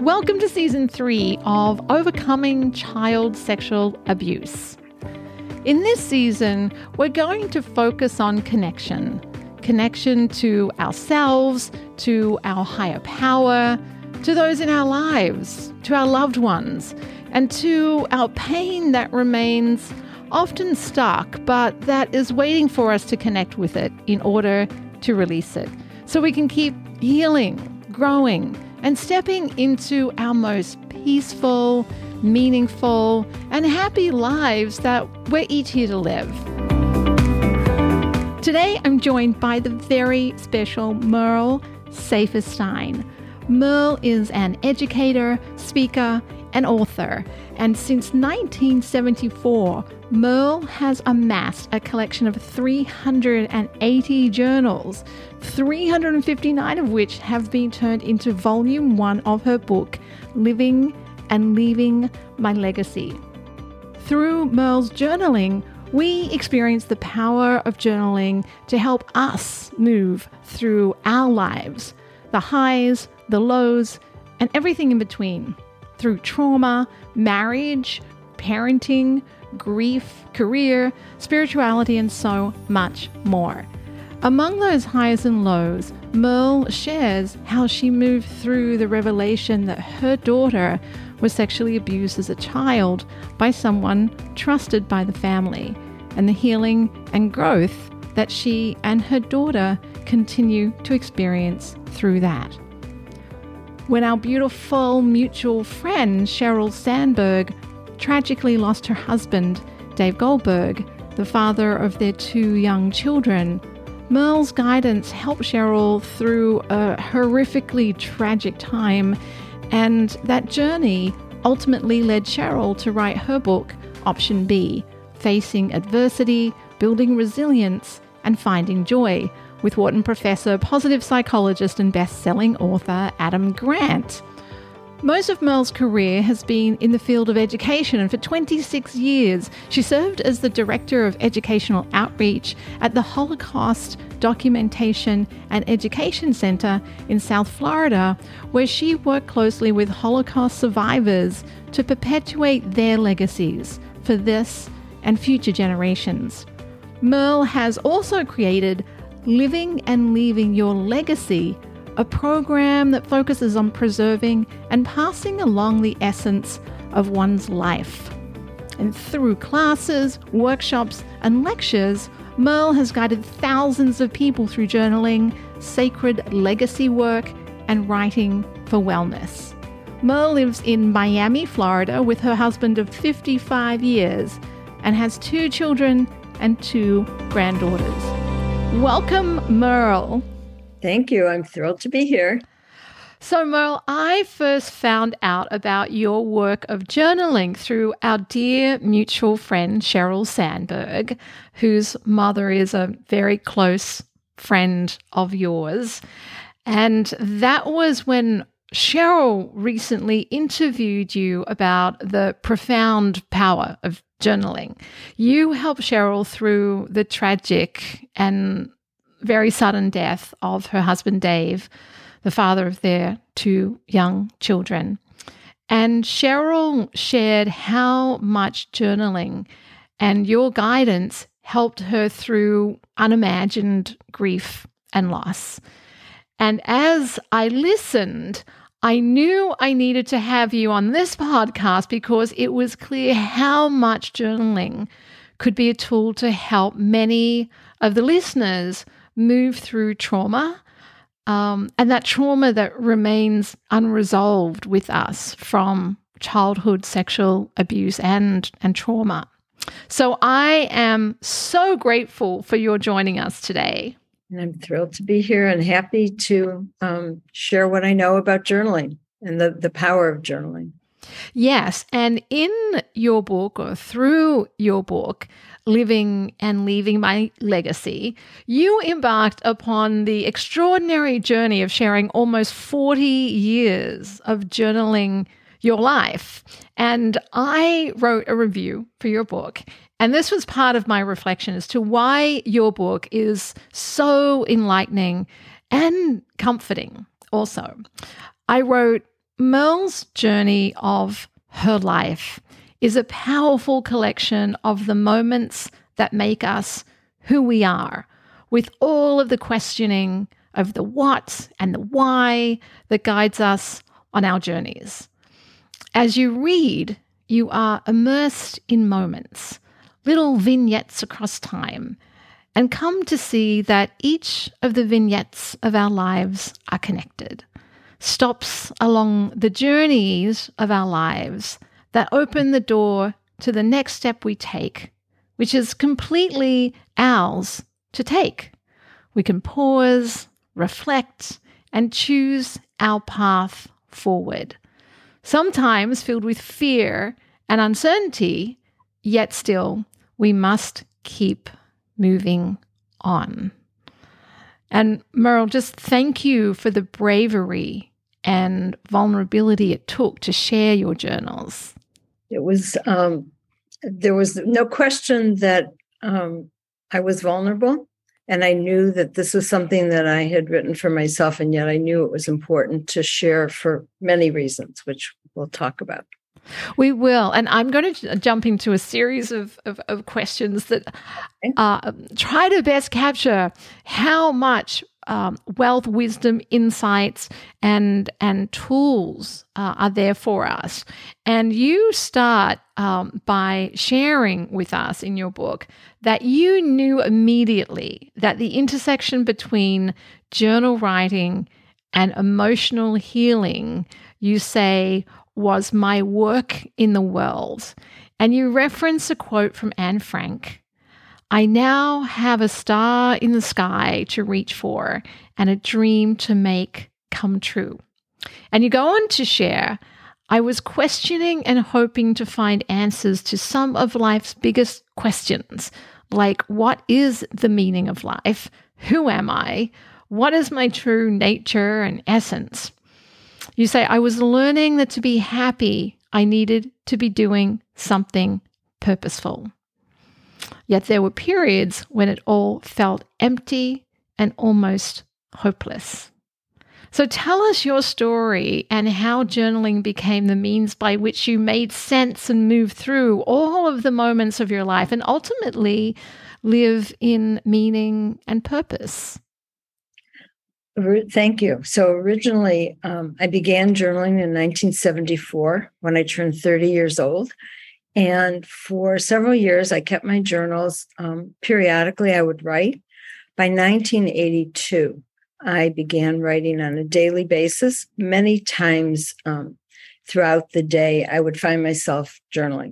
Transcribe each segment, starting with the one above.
Welcome to Season 3 of Overcoming Child Sexual Abuse. In this season, we're going to focus on connection. Connection to ourselves, to our higher power, to those in our lives, to our loved ones, and to our pain that remains often stuck, but that is waiting for us to connect with it in order to release it. So we can keep healing, growing, and stepping into our most peaceful, meaningful, and happy lives that we're each here to live. Today, I'm joined by the very special Merle Saferstein. Merle is an educator, speaker, and author, and since 1974, Merle has amassed a collection of 380 journals, 359 of which have been turned into Volume 1 of her book, Living and Leaving My Legacy. Through Merle's journaling, we experience the power of journaling to help us move through our lives, the highs, the lows, and everything in between, through trauma, marriage, parenting, grief, career, spirituality, and so much more. Among those highs and lows, Merle shares how she moved through the revelation that her daughter was sexually abused as a child by someone trusted by the family, and the healing and growth that she and her daughter continue to experience through that. When our beautiful mutual friend Sheryl Sandberg tragically lost her husband, Dave Goldberg, the father of their 2 young children, Merle's guidance helped Sheryl through a horrifically tragic time, and that journey ultimately led Sheryl to write her book, Option B, Facing Adversity, Building Resilience, and Finding Joy, with Wharton professor, positive psychologist, and best-selling author Adam Grant. Most of Merle's career has been in the field of education, and for 26 years, she served as the Director of Educational Outreach at the Holocaust Documentation and Education Center in South Florida, where she worked closely with Holocaust survivors to perpetuate their legacies for this and future generations. Merle has also created Living and Leaving Your Legacy, a program that focuses on preserving and passing along the essence of one's life. And through classes, workshops, and lectures, Merle has guided thousands of people through journaling, sacred legacy work, and writing for wellness. Merle lives in Miami, Florida, with her husband of 55 years and has 2 children and 2 granddaughters. Welcome, Merle. Thank you. I'm thrilled to be here. So, Merle, I first found out about your work of journaling through our dear mutual friend, Sheryl Sandberg, whose mother is a very close friend of yours. And that was when Sheryl recently interviewed you about the profound power of journaling. You helped Sheryl through the tragic and very sudden death of her husband, Dave, the father of their 2 young children. And Sheryl shared how much journaling and your guidance helped her through unimagined grief and loss. And as I listened, I knew I needed to have you on this podcast because it was clear how much journaling could be a tool to help many of the listeners move through trauma, and that trauma that remains unresolved with us from childhood sexual abuse and trauma. So I am so grateful for your joining us today. And I'm thrilled to be here and happy to share what I know about journaling and the power of journaling. Yes, and in your book, or through your book, Living and Leaving My Legacy, you embarked upon the extraordinary journey of sharing almost 40 years of journaling your life. And I wrote a review for your book, and this was part of my reflection as to why your book is so enlightening and comforting also. I wrote, Merle's journey of her life is a powerful collection of the moments that make us who we are, with all of the questioning of the what and the why that guides us on our journeys. As you read, you are immersed in moments, little vignettes across time, and come to see that each of the vignettes of our lives are connected. Stops along the journeys of our lives that open the door to the next step we take, which is completely ours to take. We can pause, reflect, and choose our path forward. Sometimes filled with fear and uncertainty, yet still we must keep moving on. And Merle, just thank you for the bravery and vulnerability it took to share your journals. It was, there was no question that I was vulnerable, and I knew that this was something that I had written for myself, and yet I knew it was important to share for many reasons, which we'll talk about. We will. And I'm going to jump into a series of questions that try to best capture how much wealth, wisdom, insights, and tools are there for us. And you start by sharing with us in your book that you knew immediately that the intersection between journal writing and emotional healing, you say, was my work in the world. And you reference a quote from Anne Frank: "I now have a star in the sky to reach for and a dream to make come true." And you go on to share, "I was questioning and hoping to find answers to some of life's biggest questions, like what is the meaning of life? Who am I? What is my true nature and essence?" You say, "I was learning that to be happy, I needed to be doing something purposeful." Yet there were periods when it all felt empty and almost hopeless. So tell us your story and how journaling became the means by which you made sense and moved through all of the moments of your life and ultimately live in meaning and purpose. Thank you. So originally, I began journaling in 1974 when I turned 30 years old. And for several years, I kept my journals. Periodically, I would write. By 1982, I began writing on a daily basis. Many times throughout the day, I would find myself journaling.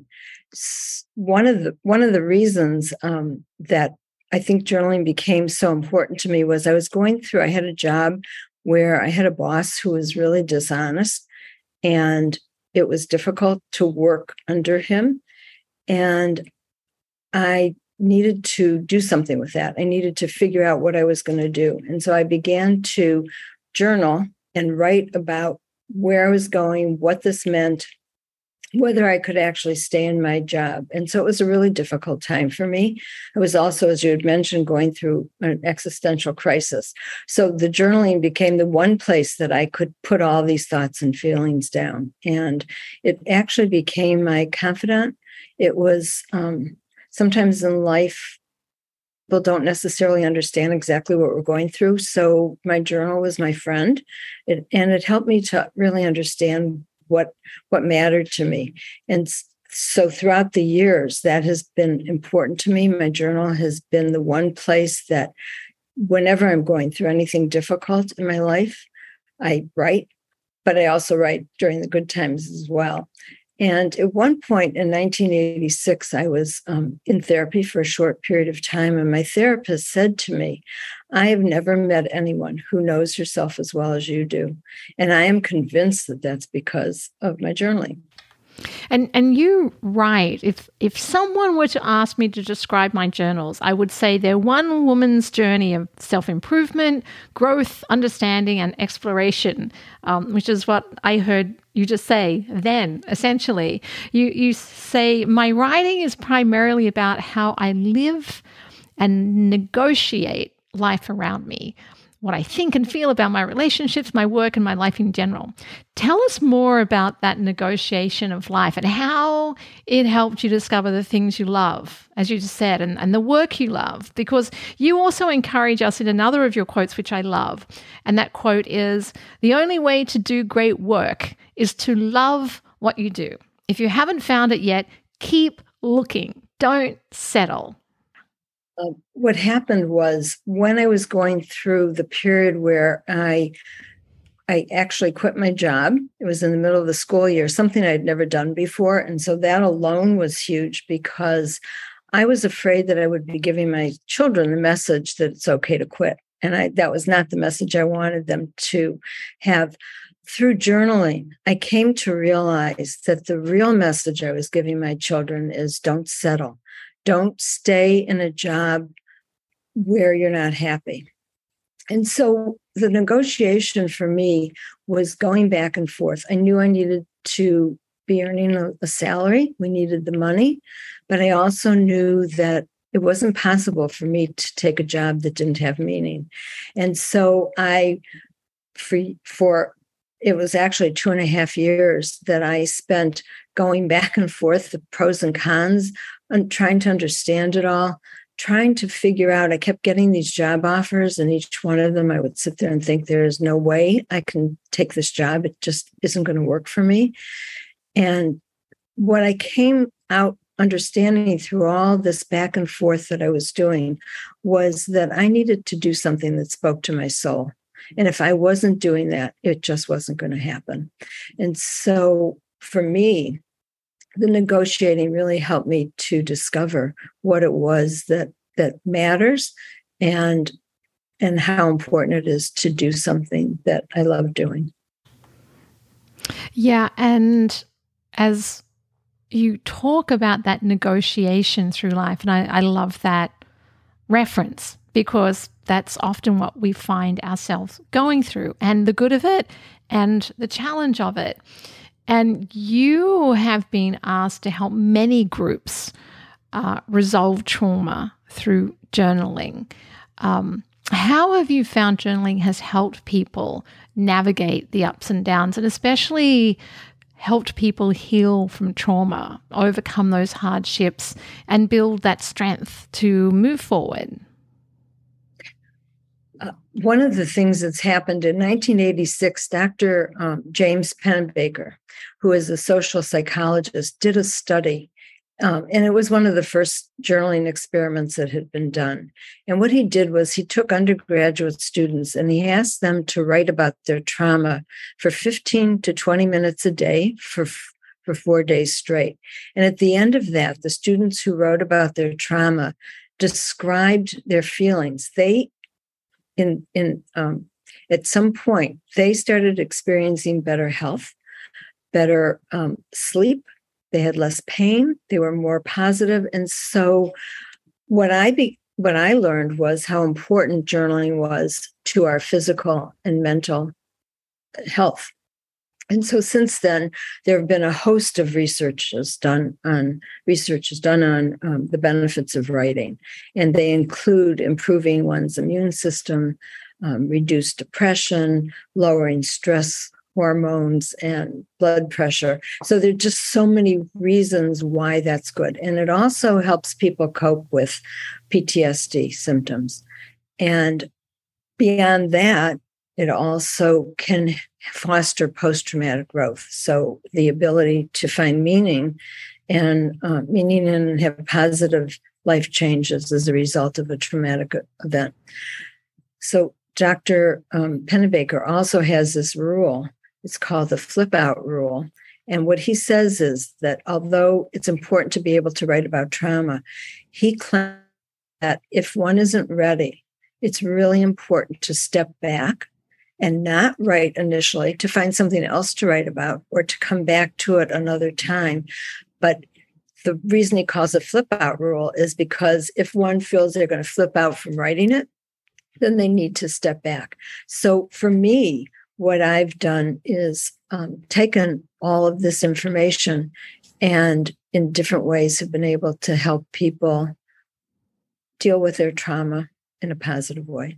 One of the reasons that I think journaling became so important to me was I had a job where I had a boss who was really dishonest, and it was difficult to work under him. And I needed to do something with that. I needed to figure out what I was going to do. And so I began to journal and write about where I was going, what this meant, whether I could actually stay in my job. And so it was a really difficult time for me. I was also, as you had mentioned, going through an existential crisis. So the journaling became the one place that I could put all these thoughts and feelings down. And it actually became my confidant. It was sometimes in life, people don't necessarily understand exactly what we're going through. So my journal was my friend. And it helped me to really understand what mattered to me. And so throughout the years, that has been important to me. My journal has been the one place that whenever I'm going through anything difficult in my life, I write, but I also write during the good times as well. And at one point in 1986, I was in therapy for a short period of time, and my therapist said to me, "I have never met anyone who knows yourself as well as you do. And I am convinced that that's because of my journaling." And you write, if someone were to ask me to describe my journals, I would say they're one woman's journey of self-improvement, growth, understanding, and exploration, which is what I heard you just say then, essentially. You say, "My writing is primarily about how I live and negotiate life around me. what I think and feel about my relationships, my work, and my life in general. Tell us more about that negotiation of life and how it helped you discover the things you love, as you just said, and the work you love, because you also encourage us in another of your quotes, which I love. And that quote is, "The only way to do great work is to love what you do. If you haven't found it yet, keep looking. Don't settle." What happened was when I was going through the period where I actually quit my job. It was in the middle of the school year, something I'd never done before. And so that alone was huge because I was afraid that I would be giving my children the message that it's okay to quit. And that was not the message I wanted them to have. Through journaling, I came to realize that the real message I was giving my children is don't settle. Don't stay in a job where you're not happy. And so the negotiation for me was going back and forth. I knew I needed to be earning a salary. We needed the money. But I also knew that it wasn't possible for me to take a job that didn't have meaning. And so it was actually 2.5 years that I spent going back and forth, the pros and cons, and trying to understand it all, trying to figure out. I kept getting these job offers, and each one of them I would sit there and think, there is no way I can take this job. It just isn't going to work for me. And what I came out understanding through all this back and forth that I was doing was that I needed to do something that spoke to my soul. And if I wasn't doing that, it just wasn't going to happen. And so for me, the negotiating really helped me to discover what it was that matters and how important it is to do something that I love doing. Yeah, and as you talk about that negotiation through life, and I love that reference because that's often what we find ourselves going through, and the good of it and the challenge of it. And you have been asked to help many groups resolve trauma through journaling. How have you found journaling has helped people navigate the ups and downs, and especially helped people heal from trauma, overcome those hardships, and build that strength to move forward? One of the things that's happened in 1986, Dr. James Pennebaker, who is a social psychologist, did a study. And it was one of the first journaling experiments that had been done. And what he did was he took undergraduate students and he asked them to write about their trauma for 15 to 20 minutes a day for 4 days straight. And at the end of that, the students who wrote about their trauma described their feelings. At some point, they started experiencing better health, better sleep. They had less pain. They were more positive. And so what I learned was how important journaling was to our physical and mental health. And so since then, there have been a host of researches done on the benefits of writing. And they include improving one's immune system, reduced depression, lowering stress hormones, and blood pressure. So there are just so many reasons why that's good. And it also helps people cope with PTSD symptoms. And beyond that, it also can foster post-traumatic growth. So the ability to find meaning and have positive life changes as a result of a traumatic event. So Dr. Pennebaker also has this rule. It's called the flip out rule. And what he says is that although it's important to be able to write about trauma, he claims that if one isn't ready, it's really important to step back and not write initially, to find something else to write about or to come back to it another time. But the reason he calls it flip out rule is because if one feels they're going to flip out from writing it, then they need to step back. So for me, what I've done is taken all of this information and in different ways have been able to help people deal with their trauma in a positive way.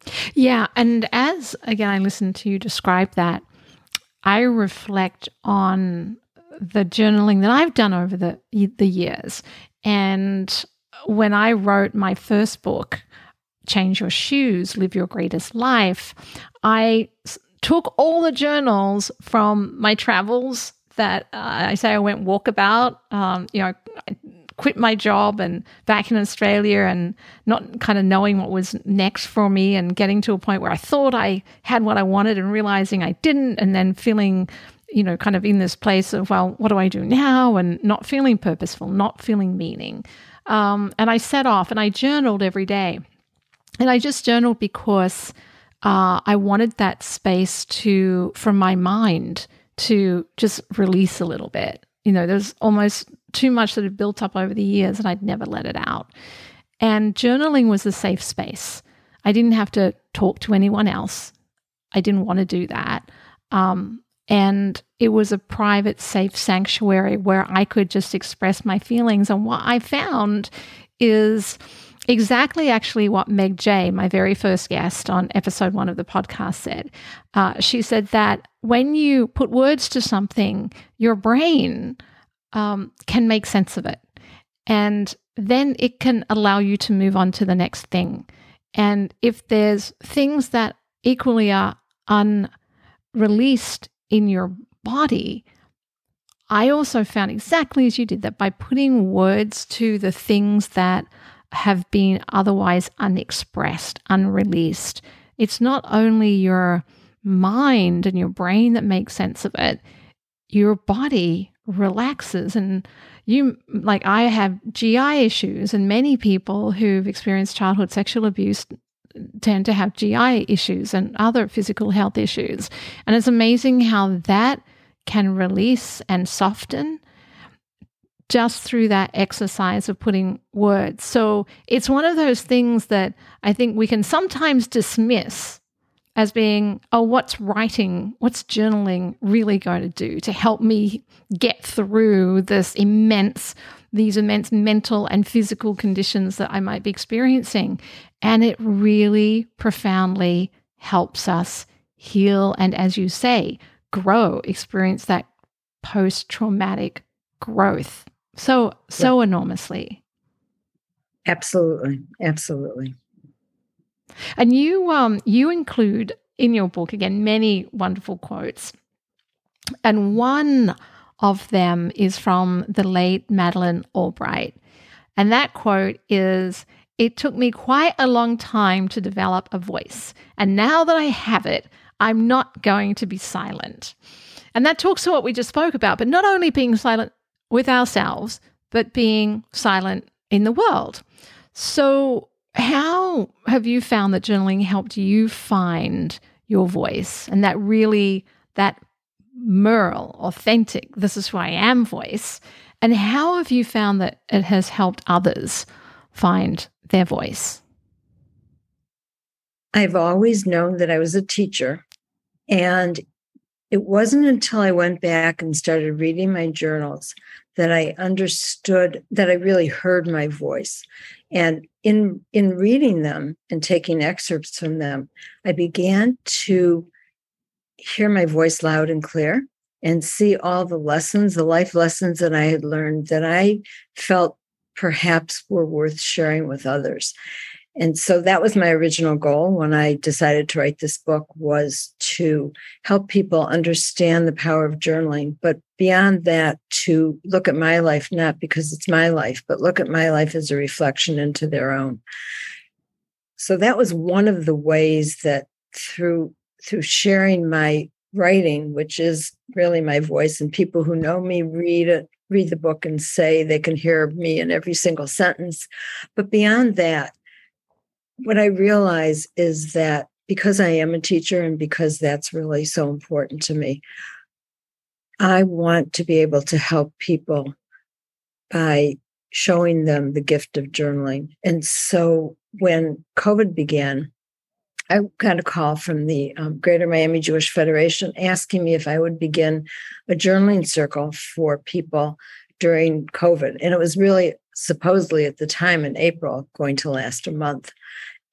Yeah. And as, again, I listen to you describe that, I reflect on the journaling that I've done over the years. And when I wrote my first book, Change Your Shoes, Live Your Greatest Life, I took all the journals from my travels that I say I went walkabout, I quit my job and back in Australia and not kind of knowing what was next for me and getting to a point where I thought I had what I wanted and realizing I didn't, and then feeling, kind of in this place of, well, what do I do now? And not feeling purposeful, not feeling meaning. And I set off and I journaled every day. And I just journaled because I wanted that space from my mind to just release a little bit. There's almost too much that had built up over the years and I'd never let it out. And journaling was a safe space. I didn't have to talk to anyone else. I didn't want to do that. And it was a private, safe sanctuary where I could just express my feelings. And what I found is exactly actually what Meg Jay, my very first guest on episode 1 of the podcast, said. She said that when you put words to something, your brain can make sense of it. And then it can allow you to move on to the next thing. And if there's things that equally are unreleased in your body, I also found exactly as you did that by putting words to the things that have been otherwise unexpressed, unreleased, it's not only your mind and your brain that makes sense of it, your body relaxes. And I have GI issues, and many people who've experienced childhood sexual abuse tend to have GI issues and other physical health issues. And it's amazing how that can release and soften just through that exercise of putting words. So it's one of those things that I think we can sometimes dismiss as being, oh, what's journaling really going to do to help me get through these immense mental and physical conditions that I might be experiencing. And it really profoundly helps us heal and, as you say, grow, experience that post-traumatic growth so enormously. Absolutely. And you include in your book, again, many wonderful quotes. And one of them is from the late Madeleine Albright. And that quote is, "It took me quite a long time to develop a voice. And now that I have it, I'm not going to be silent." And that talks to what we just spoke about, but not only being silent with ourselves, but being silent in the world. So how have you found that journaling helped you find your voice and that Merle, authentic, this is who I am voice? And how have you found that it has helped others find their voice? I've always known that I was a teacher, and it wasn't until I went back and started reading my journals that I understood, that I really heard my voice. And in reading them and taking excerpts from them, I began to hear my voice loud and clear and see all the lessons, the life lessons that I had learned that I felt perhaps were worth sharing with others. And so that was my original goal when I decided to write this book, was to help people understand the power of journaling. But beyond that, to look at my life, not because it's my life, but look at my life as a reflection into their own. So that was one of the ways that through sharing my writing, which is really my voice, and people who know me read the book and say they can hear me in every single sentence. But beyond that, what I realize is that because I am a teacher and because that's really so important to me, I want to be able to help people by showing them the gift of journaling. And so when COVID began, I got a call from the Greater Miami Jewish Federation asking me if I would begin a journaling circle for people during COVID. And it was really supposedly at the time in April going to last a month.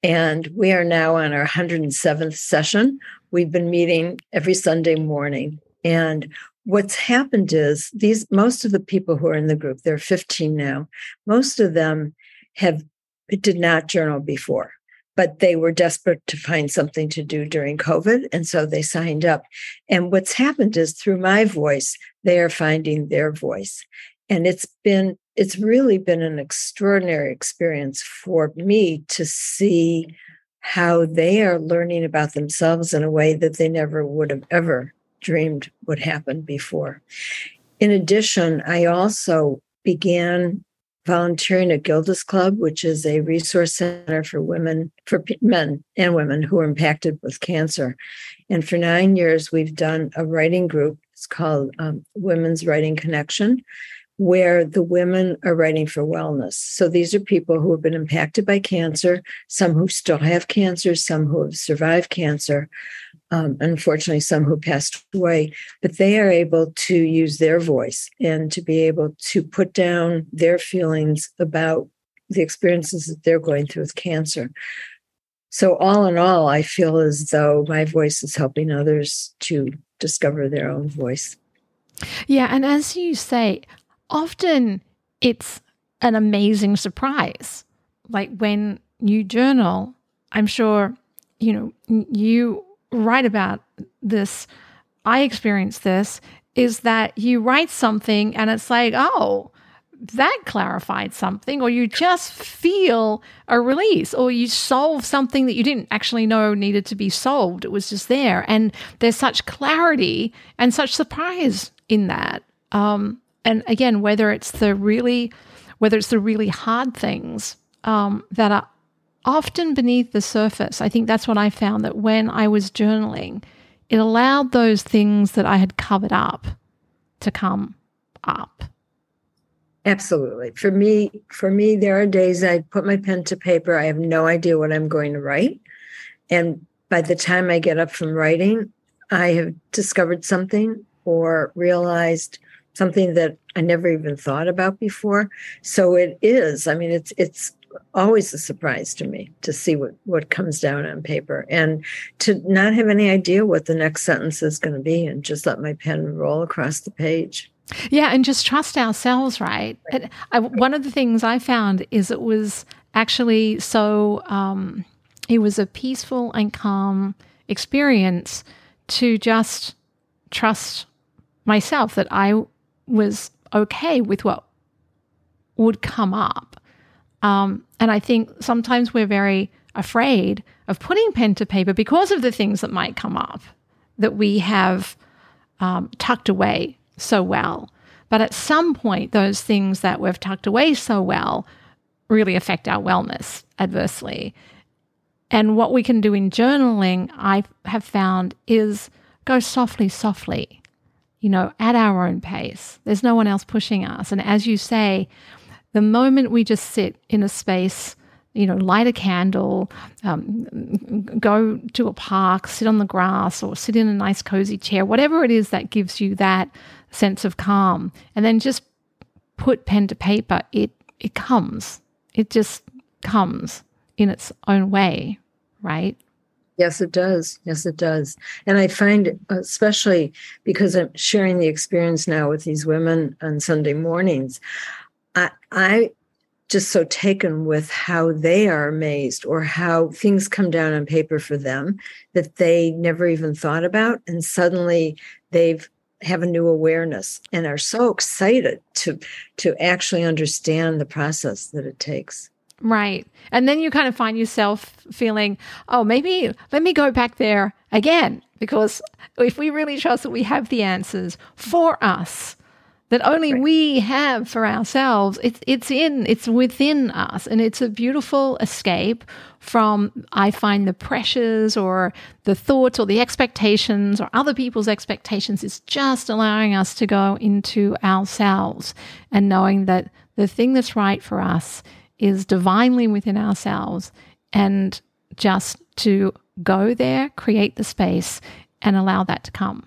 And we are now on our 107th session. We've been meeting every Sunday morning. And what's happened is most of the people who are in the group, there are 15 now, most of them did not journal before, but they were desperate to find something to do during COVID. And so they signed up. And what's happened is through my voice, they are finding their voice. And it's really been an extraordinary experience for me to see how they are learning about themselves in a way that they never would have ever dreamed would happen before. In addition, I also began volunteering at Gilda's Club, which is a resource center for men and women who are impacted with cancer. And for 9 years, we've done a writing group. It's called Women's Writing Connection, where the women are writing for wellness. So these are people who have been impacted by cancer, some who still have cancer, some who have survived cancer, unfortunately, some who passed away, but they are able to use their voice and to be able to put down their feelings about the experiences that they're going through with cancer. So all in all, I feel as though my voice is helping others to discover their own voice. Yeah, and as you say, often it's an amazing surprise. Like when you journal, I'm sure, you write about this. I experienced this, is that you write something and it's like, oh, that clarified something, or you just feel a release, or you solve something that you didn't actually know needed to be solved. It was just there. And there's such clarity and such surprise in that. And again, whether it's the really hard things that are often beneath the surface, I think that's what I found, that when I was journaling, it allowed those things that I had covered up to come up. Absolutely. For me, there are days I put my pen to paper. I have no idea what I'm going to write. And by the time I get up from writing, I have discovered something or realized something that I never even thought about before. So it's always a surprise to me to see what comes down on paper and to not have any idea what the next sentence is going to be and just let my pen roll across the page. Yeah, and just trust ourselves, right? One of the things I found is it was actually it was a peaceful and calm experience to just trust myself that I was okay with what would come up. And I think sometimes we're very afraid of putting pen to paper because of the things that might come up that we have tucked away so well. But at some point, those things that we've tucked away so well really affect our wellness adversely. And what we can do in journaling, I have found, is go softly, at our own pace. There's no one else pushing us. And as you say, the moment we just sit in a space, light a candle, go to a park, sit on the grass, or sit in a nice cozy chair, whatever it is that gives you that sense of calm, and then just put pen to paper, it comes. It just comes in its own way, right? Yes, it does. Yes, it does. And I find, especially because I'm sharing the experience now with these women on Sunday mornings, I just so taken with how they are amazed or how things come down on paper for them that they never even thought about. And suddenly they've have a new awareness and are so excited to actually understand the process that it takes. Right. And then you kind of find yourself feeling, oh, maybe let me go back there again, because if we really trust that we have the answers for us, that only we have for ourselves, it's within us. And it's a beautiful escape from, I find, the pressures or the thoughts or the expectations or other people's expectations. It's just allowing us to go into ourselves and knowing that the thing that's right for us is divinely within ourselves, and just to go there, create the space, and allow that to come.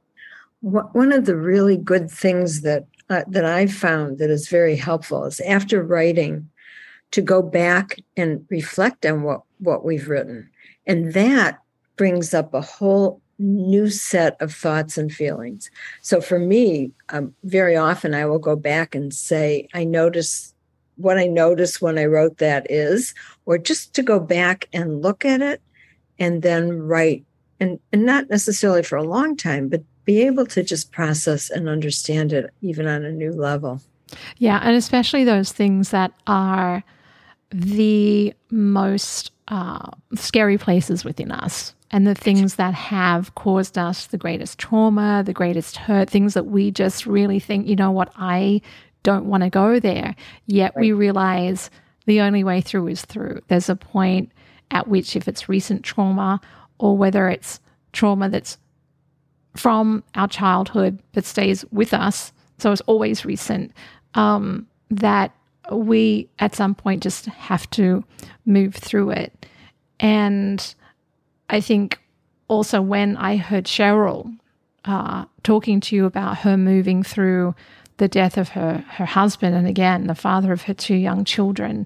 One of the really good things that I've found that is very helpful is after writing, to go back and reflect on what we've written. And that brings up a whole new set of thoughts and feelings. So for me, very often I will go back and say, I notice what I noticed when I wrote that is, or just to go back and look at it and then write, and not necessarily for a long time, but be able to just process and understand it even on a new level. Yeah, and especially those things that are the most scary places within us, and the things that have caused us the greatest trauma, the greatest hurt, things that we just really think, you know what, I don't want to go there. Yet we realize the only way through is through. There's a point at which, if it's recent trauma or whether it's trauma that's from our childhood that stays with us, so it's always recent, that we at some point just have to move through it. And I think also when I heard Cheryl talking to you about her moving through the death of her husband, and again, the father of her 2 young children,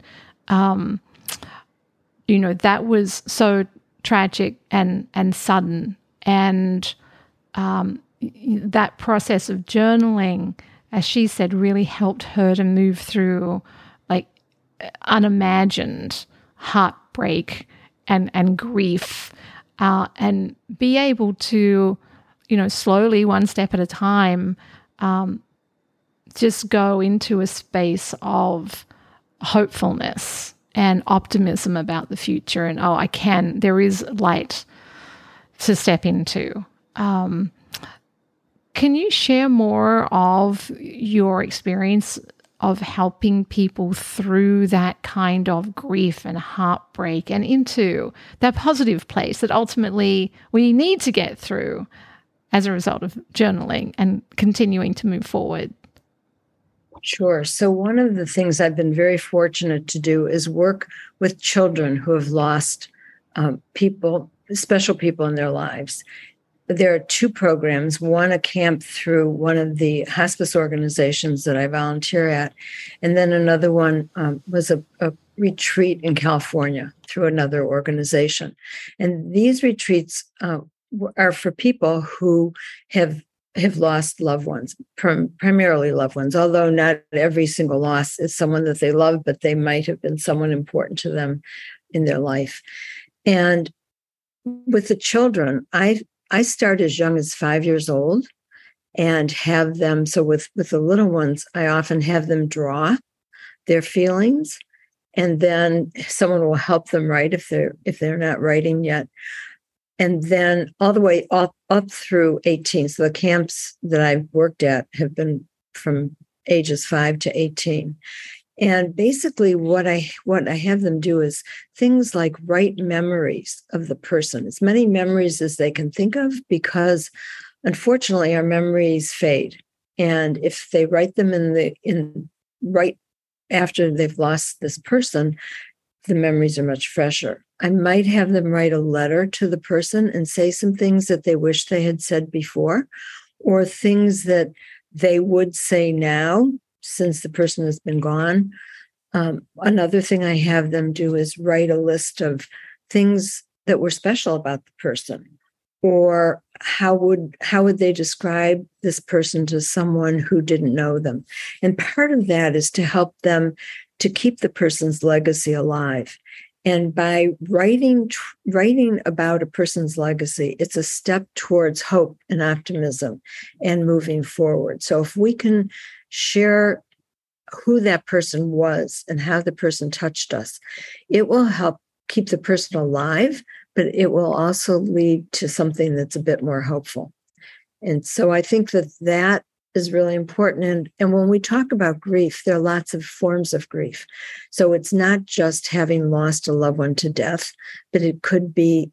you know, that was so tragic and sudden. And that process of journaling, as she said, really helped her to move through like unimagined heartbreak and grief, and be able to, you know, slowly, one step at a time, just go into a space of hopefulness and optimism about the future. And, there is light to step into. Can you share more of your experience of helping people through that kind of grief and heartbreak and into that positive place that ultimately we need to get through as a result of journaling and continuing to move forward? Sure. So one of the things I've been very fortunate to do is work with children who have lost special people in their lives. There are 2 programs, one a camp through one of the hospice organizations that I volunteer at, and then another one was a retreat in California through another organization. And these retreats are for people who have lost loved ones, primarily loved ones, although not every single loss is someone that they love, but they might have been someone important to them in their life. And with the children, I start as young as 5 years old and have them. So with the little ones, I often have them draw their feelings, and then someone will help them write if they're not writing yet. And then all the way up through 18. So the camps that I've worked at have been from ages 5 to 18. And basically what I have them do is things like write memories of the person, as many memories as they can think of, because unfortunately our memories fade. And if they write them right after they've lost this person, the memories are much fresher. I might have them write a letter to the person and say some things that they wish they had said before, or things that they would say now since the person has been gone. Another thing I have them do is write a list of things that were special about the person, or how would they describe this person to someone who didn't know them. And part of that is to help them to keep the person's legacy alive. And by writing about a person's legacy, it's a step towards hope and optimism and moving forward. So if we can share who that person was and how the person touched us, it will help keep the person alive, but it will also lead to something that's a bit more hopeful. And so I think that is really important. And when we talk about grief, there are lots of forms of grief. So it's not just having lost a loved one to death, but it could be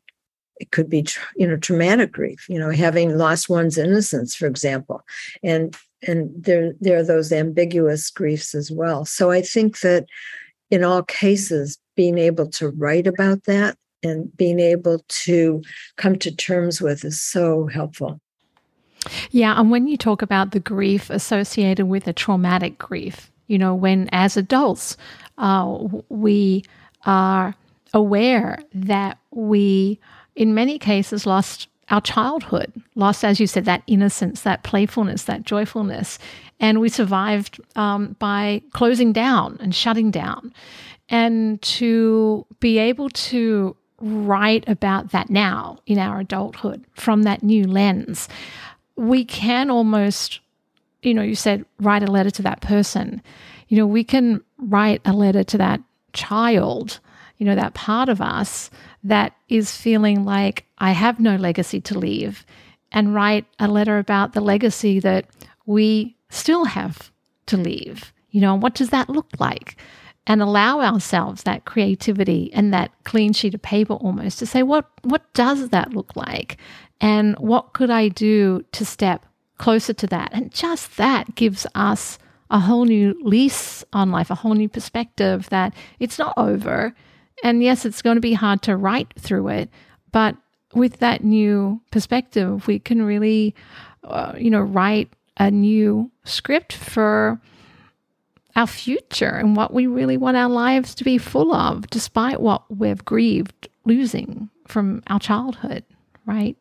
traumatic grief, having lost one's innocence, for example. And there are those ambiguous griefs as well. So I think that in all cases, being able to write about that and being able to come to terms with is so helpful. Yeah, and when you talk about the grief associated with a traumatic grief, when as adults We are aware that we, in many cases, lost our childhood, lost, as you said, that innocence, that playfulness, that joyfulness. And we survived by closing down and shutting down. And to be able to write about that now in our adulthood from that new lens, we can almost, you said, write a letter to that person. We can write a letter to that child, that part of us that is feeling like I have no legacy to leave, and write a letter about the legacy that we still have to leave. What does that look like? And allow ourselves that creativity and that clean sheet of paper almost to say, what does that look like? And what could I do to step closer to that? And just that gives us a whole new lease on life, a whole new perspective that it's not over. And yes, it's going to be hard to write through it, but with that new perspective, we can really, write a new script for our future and what we really want our lives to be full of, despite what we've grieved losing from our childhood, right?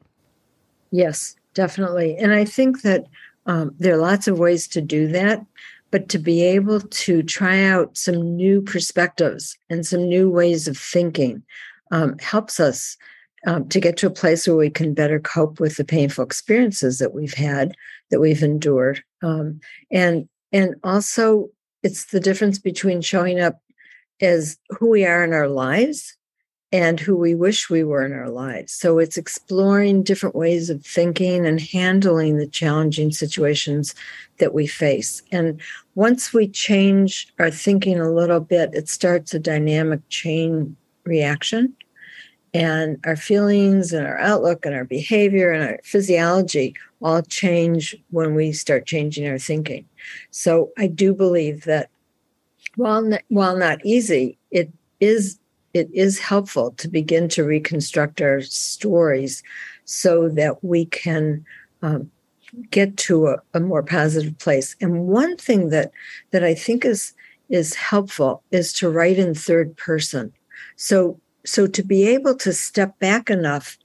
Yes, definitely. And I think that there are lots of ways to do that, but to be able to try out some new perspectives and some new ways of thinking helps us to get to a place where we can better cope with the painful experiences that we've had, that we've endured. And also, it's the difference between showing up as who we are in our lives and who we wish we were in our lives. So it's exploring different ways of thinking and handling the challenging situations that we face. And once we change our thinking a little bit, it starts a dynamic chain reaction. And our feelings and our outlook and our behavior and our physiology all change when we start changing our thinking. So I do believe that while not easy, it is helpful to begin to reconstruct our stories so that we can get to a more positive place. And one thing that I think is helpful is to write in third person. So to be able to step back enough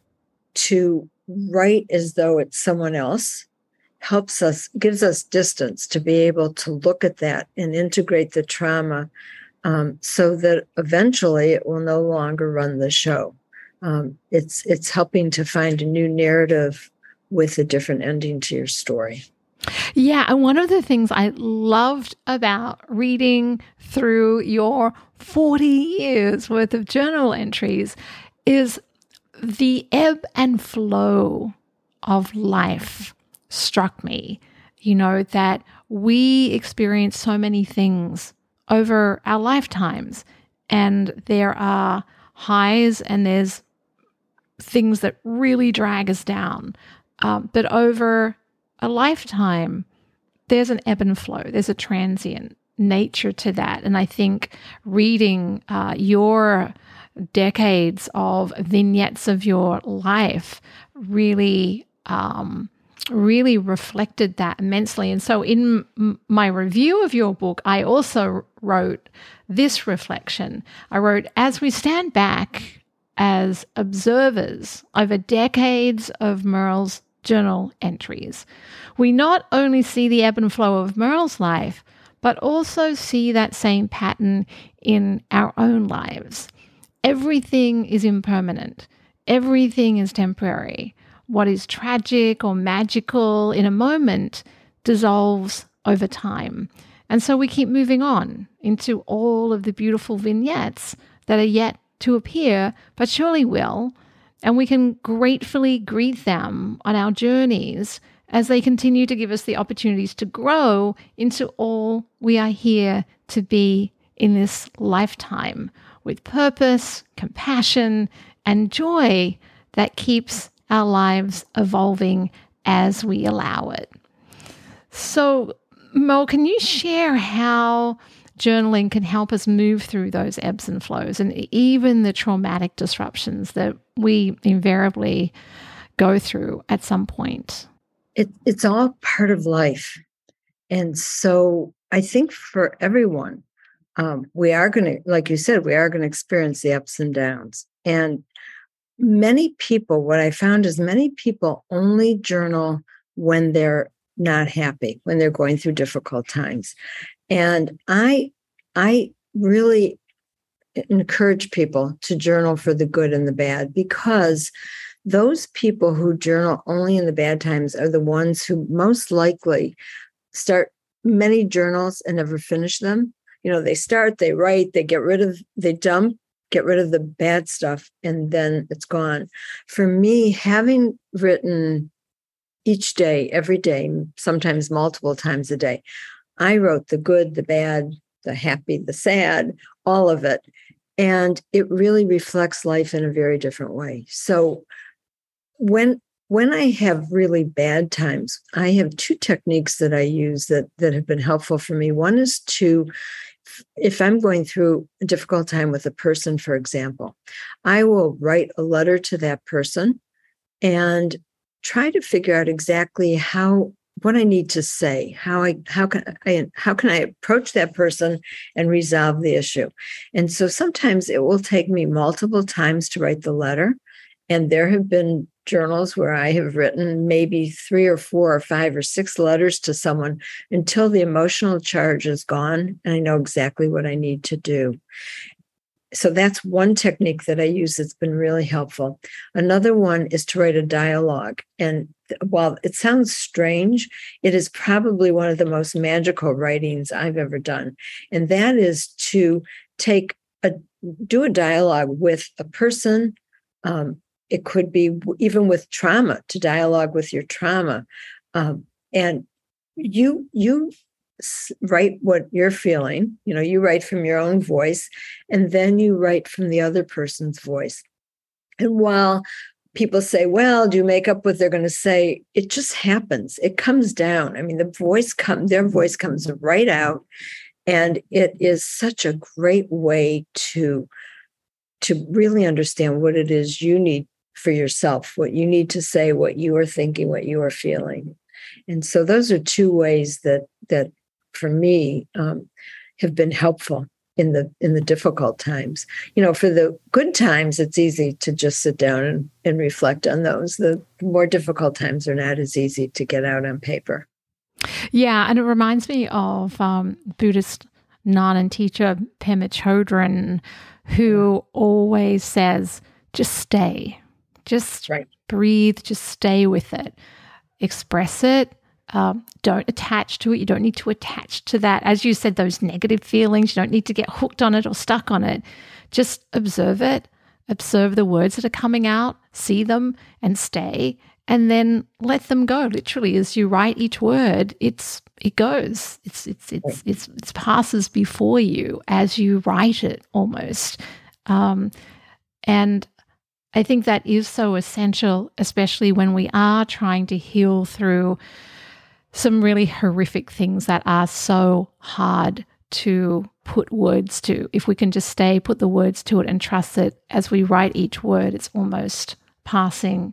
to write as though it's someone else gives us distance to be able to look at that and integrate the trauma so that eventually it will no longer run the show. It's helping to find a new narrative with a different ending to your story. Yeah, and one of the things I loved about reading through your 40 years worth of journal entries is the ebb and flow of life struck me. That we experience so many things over our lifetimes, and there are highs and there's things that really drag us down. But over a lifetime, there's an ebb and flow. There's a transient nature to that. And I think reading your decades of vignettes of your life really reflected that immensely. And so in my review of your book, I also wrote this reflection. I wrote, as we stand back as observers over decades of Merle's journal entries, we not only see the ebb and flow of Merle's life, but also see that same pattern in our own lives. Everything is impermanent. Everything is temporary. What is tragic or magical in a moment dissolves over time. And so we keep moving on into all of the beautiful vignettes that are yet to appear, but surely will. And we can gratefully greet them on our journeys as they continue to give us the opportunities to grow into all we are here to be in this lifetime, with purpose, compassion, and joy that keeps our lives evolving as we allow it. So, Mo, can you share how journaling can help us move through those ebbs and flows and even the traumatic disruptions that we invariably go through at some point? It's all part of life. And so I think for everyone, we are going to, like you said, we are going to experience the ups and downs. And many people, what I found is many people only journal when they're not happy, when they're going through difficult times. And I really encourage people to journal for the good and the bad, because those people who journal only in the bad times are the ones who most likely start many journals and never finish them. They start, they write, they get rid of the bad stuff, and then it's gone. For me, having written each day, every day, sometimes multiple times a day, I wrote the good, the bad, the happy, the sad, all of it. And it really reflects life in a very different way. So when I have really bad times, I have two techniques that I use that have been helpful for me. One is if I'm going through a difficult time with a person, for example, I will write a letter to that person and try to figure out exactly what I need to say, how can I approach that person and resolve the issue. And so sometimes it will take me multiple times to write the letter. And there have been journals where I have written maybe 3 or 4 or 5 or 6 letters to someone until the emotional charge is gone and I know exactly what I need to do. So that's one technique that I use that's been really helpful. Another one is to write a dialogue. And while it sounds strange, it is probably one of the most magical writings I've ever done. And that is to do a dialogue with a person. It could be even with trauma, to dialogue with your trauma. And you write what you're feeling. You write from your own voice, and then you write from the other person's voice. And while people say, well, do you make up what they're going to say? It just happens. It comes down. I mean, their voice comes right out. And it is such a great way to really understand what it is you need for yourself, what you need to say, what you are thinking, what you are feeling. And so those are two ways that for me have been helpful in the difficult times. For the good times, it's easy to just sit down and reflect on those. The more difficult times are not as easy to get out on paper. Yeah, and it reminds me of Buddhist nun and teacher Pema Chodron, who always says, just stay. Just breathe, just stay with it. Express it. Don't attach to it. You don't need to attach to that. As you said, those negative feelings, you don't need to get hooked on it or stuck on it. Just observe it. Observe the words that are coming out, see them and stay, and then let them go. Literally, as you write each word, it goes. It passes before you as you write it almost. And I think that is so essential, especially when we are trying to heal through some really horrific things that are so hard to put words to. If we can just put the words to it and trust that as we write each word, it's almost passing.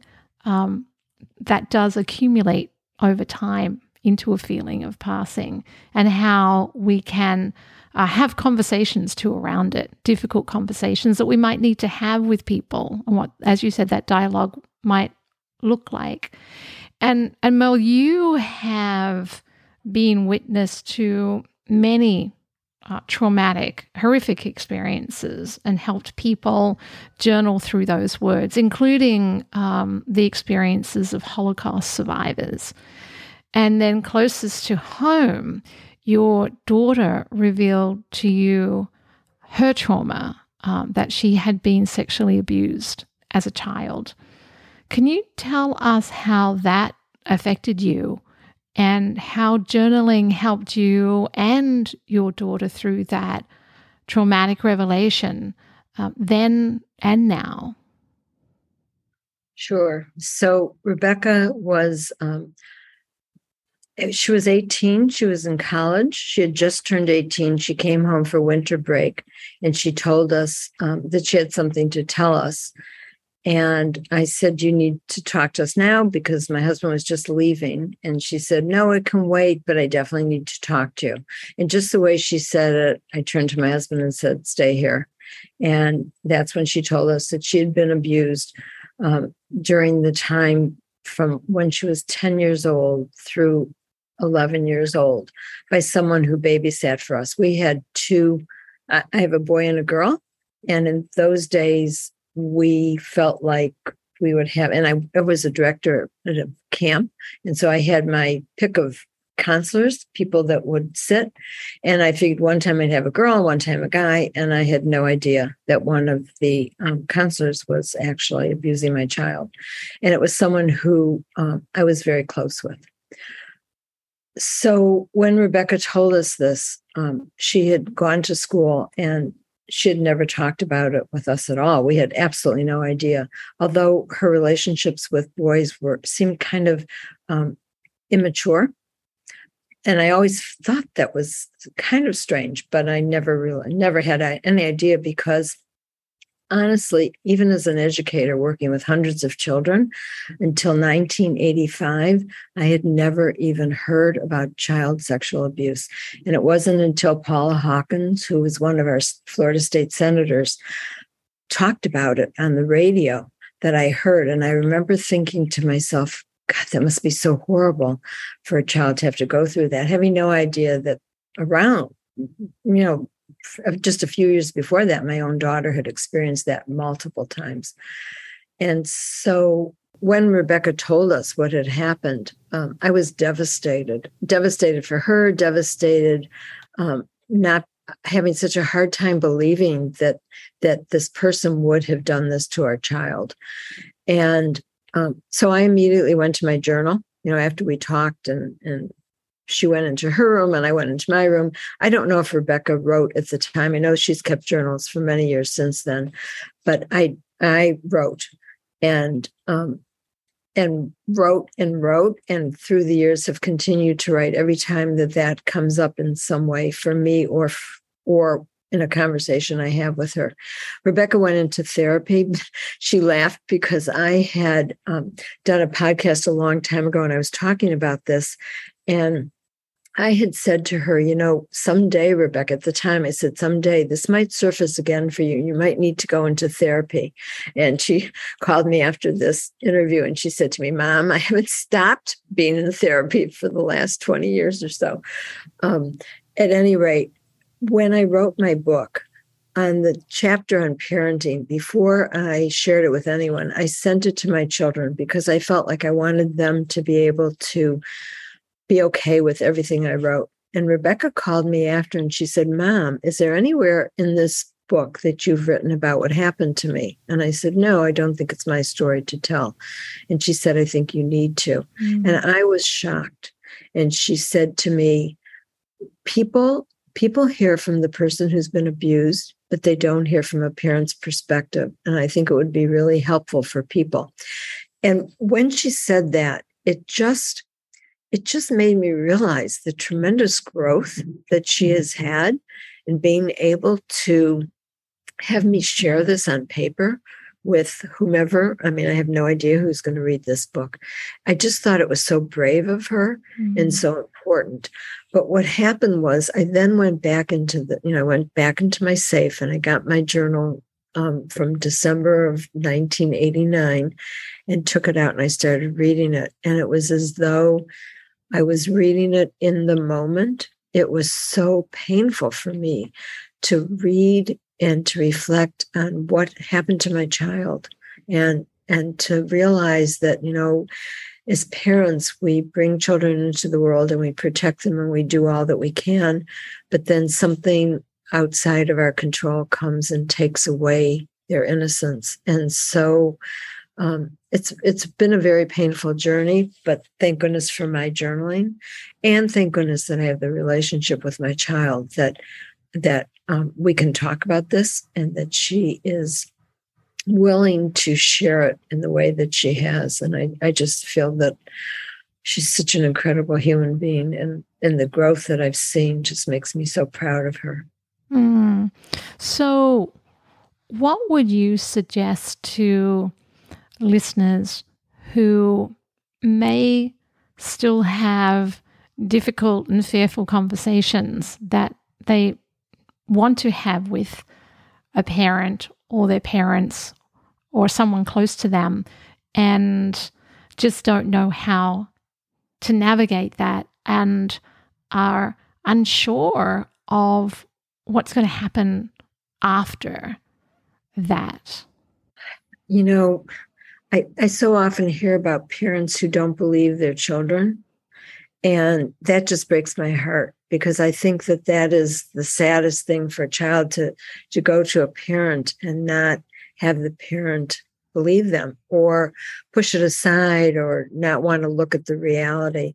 That does accumulate over time into a feeling of passing, and how we can have conversations too around it, difficult conversations that we might need to have with people, and what, as you said, that dialogue might look like. And Mel, you have been witness to many traumatic, horrific experiences and helped people journal through those words, including the experiences of Holocaust survivors. And then closest to home, your daughter revealed to you her trauma, that she had been sexually abused as a child. Can you tell us how that affected you and how journaling helped you and your daughter through that traumatic revelation then and now? Sure. So Rebecca she was 18. She was in college. She had just turned 18. She came home for winter break, and she told us that she had something to tell us. And I said, you need to talk to us now because my husband was just leaving. And she said, no, it can wait, but I definitely need to talk to you. And just the way she said it, I turned to my husband and said, stay here. And that's when she told us that she had been abused during the time from when she was 10 years old through 11 years old by someone who babysat for us. We had I have a boy and a girl. And in those days, we felt like we would have, and I was a director at a camp. And so I had my pick of counselors, people that would sit. And I figured one time I'd have a girl, one time a guy. And I had no idea that one of the counselors was actually abusing my child. And it was someone who I was very close with. So when Rebecca told us this, she had gone to school and she had never talked about it with us at all. We had absolutely no idea, although her relationships with boys seemed kind of immature. And I always thought that was kind of strange, but I never had any idea because honestly, even as an educator working with hundreds of children until 1985, I had never even heard about child sexual abuse. And it wasn't until Paula Hawkins, who was one of our Florida state senators, talked about it on the radio that I heard. And I remember thinking to myself, God, that must be so horrible for a child to have to go through that, having no idea that around, just a few years before that, my own daughter had experienced that multiple times. And so when Rebecca told us what had happened, I was devastated for her, devastated, not having such a hard time believing that this person would have done this to our child. And so I immediately went to my journal, after we talked, and she went into her room and I went into my room. I don't know if Rebecca wrote at the time. I know she's kept journals for many years since then, but I wrote and wrote and through the years have continued to write every time that comes up in some way for me or in a conversation I have with her. Rebecca went into therapy. She laughed because I had done a podcast a long time ago and I was talking about this. And I had said to her, someday, Rebecca, at the time, I said, someday this might surface again for you. You might need to go into therapy. And she called me after this interview and she said to me, Mom, I haven't stopped being in therapy for the last 20 years or so. At any rate, when I wrote my book on the chapter on parenting, before I shared it with anyone, I sent it to my children because I felt like I wanted them to be able to be okay with everything I wrote. And Rebecca called me after and she said, Mom, is there anywhere in this book that you've written about what happened to me? And I said, no, I don't think it's my story to tell. And she said, I think you need to. Mm-hmm. And I was shocked. And she said to me, people hear from the person who's been abused, but they don't hear from a parent's perspective. And I think it would be really helpful for people. And when she said that, it just made me realize the tremendous growth that she has had in being able to have me share this on paper with whomever. I mean, I have no idea who's going to read this book. I just thought it was so brave of her and so important. But what happened was I then went back into my safe and I got my journal from December of 1989 and took it out and I started reading it. And it was as though I was reading it in the moment. It was so painful for me to read and to reflect on what happened to my child and to realize that, as parents, we bring children into the world and we protect them and we do all that we can, but then something outside of our control comes and takes away their innocence. And so it's been a very painful journey, but thank goodness for my journaling, and thank goodness that I have the relationship with my child that we can talk about this, and that she is willing to share it in the way that she has. And I just feel that she's such an incredible human being, and the growth that I've seen just makes me so proud of her. So what would you suggest to listeners who may still have difficult and fearful conversations that they want to have with a parent or their parents or someone close to them, and just don't know how to navigate that and are unsure of what's going to happen after that? I so often hear about parents who don't believe their children, and that just breaks my heart, because I think that is the saddest thing for a child, to go to a parent and not have the parent believe them or push it aside or not want to look at the reality.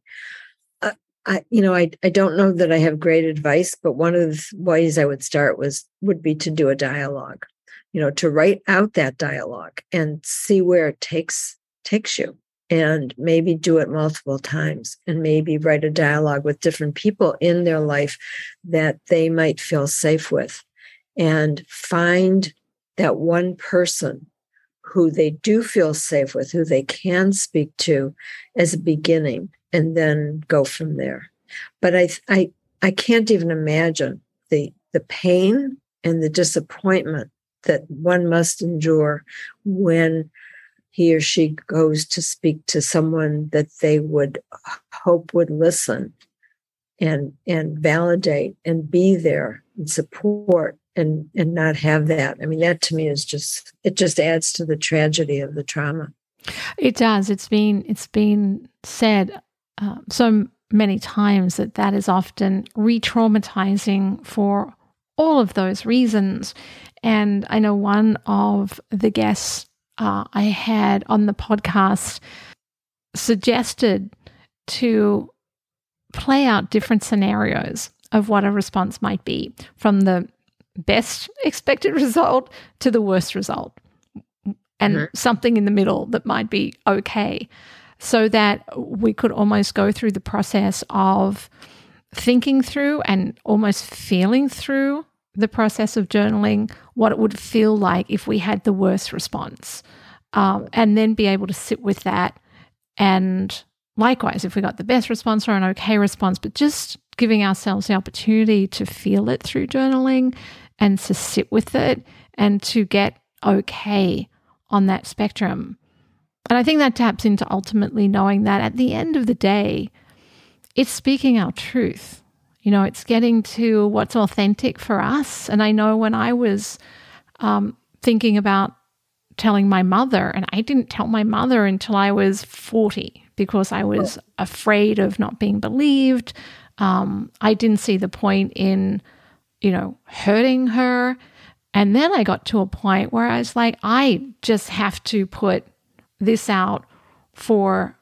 I don't know that I have great advice, but one of the ways I would start would be to do a dialogue, to write out that dialogue and see where it takes you, and maybe do it multiple times, and maybe write a dialogue with different people in their life that they might feel safe with, and find that one person who they do feel safe with, who they can speak to as a beginning, and then go from there. But I can't even imagine the pain and the disappointment that one must endure when he or she goes to speak to someone that they would hope would listen and validate and be there and support, and not have that. I mean, that to me is just adds to the tragedy of the trauma. It does. It's been said so many times that is often re-traumatizing for all of those reasons. And I know one of the guests I had on the podcast suggested to play out different scenarios of what a response might be, from the best expected result to the worst result, and something in the middle that might be okay, so that we could almost go through the process of thinking through and almost feeling through the process of journaling, what it would feel like if we had the worst response, and then be able to sit with that. And likewise, if we got the best response or an okay response, but just giving ourselves the opportunity to feel it through journaling and to sit with it and to get okay on that spectrum. And I think that taps into ultimately knowing that at the end of the day, it's speaking our truth. It's getting to what's authentic for us. And I know when I was thinking about telling my mother, and I didn't tell my mother until I was 40 because I was afraid of not being believed. I didn't see the point in, hurting her. And then I got to a point where I was like, I just have to put this out for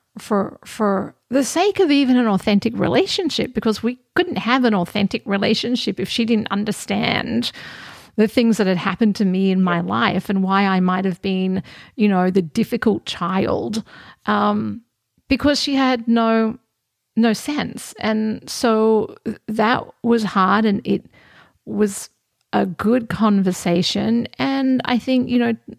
the sake of even an authentic relationship, because we couldn't have an authentic relationship if she didn't understand the things that had happened to me in my life and why I might have been, the difficult child, because she had no sense. And so that was hard, and it was a good conversation. And I think,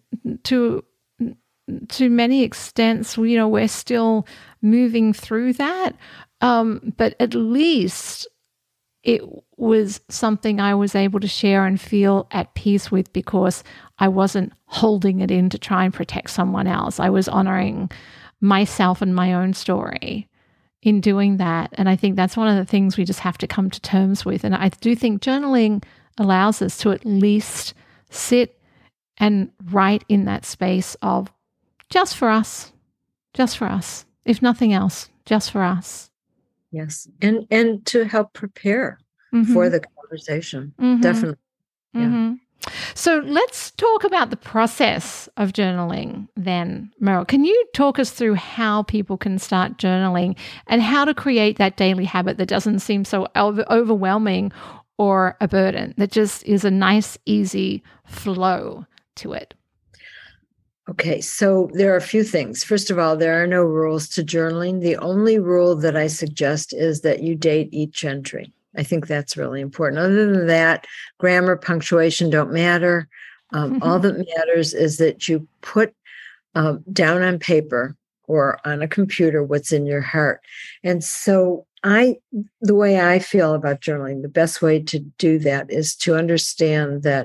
to many extents, we're still moving through that. But at least it was something I was able to share and feel at peace with, because I wasn't holding it in to try and protect someone else. I was honoring myself and my own story in doing that. And I think that's one of the things we just have to come to terms with. And I do think journaling allows us to at least sit and write in that space of just for us, if nothing else, just for us. Yes. And to help prepare for the conversation. Definitely. Yeah. So let's talk about the process of journaling then, Meryl. Can you talk us through how people can start journaling and how to create that daily habit that doesn't seem so overwhelming or a burden, that just is a nice, easy flow to it? Okay, so there are a few things. First of all, there are no rules to journaling. The only rule that I suggest is that you date each entry. I think that's really important. Other than that, grammar, punctuation don't matter. All that matters is that you put down on paper or on a computer what's in your heart. And so the way I feel about journaling, the best way to do that is to understand that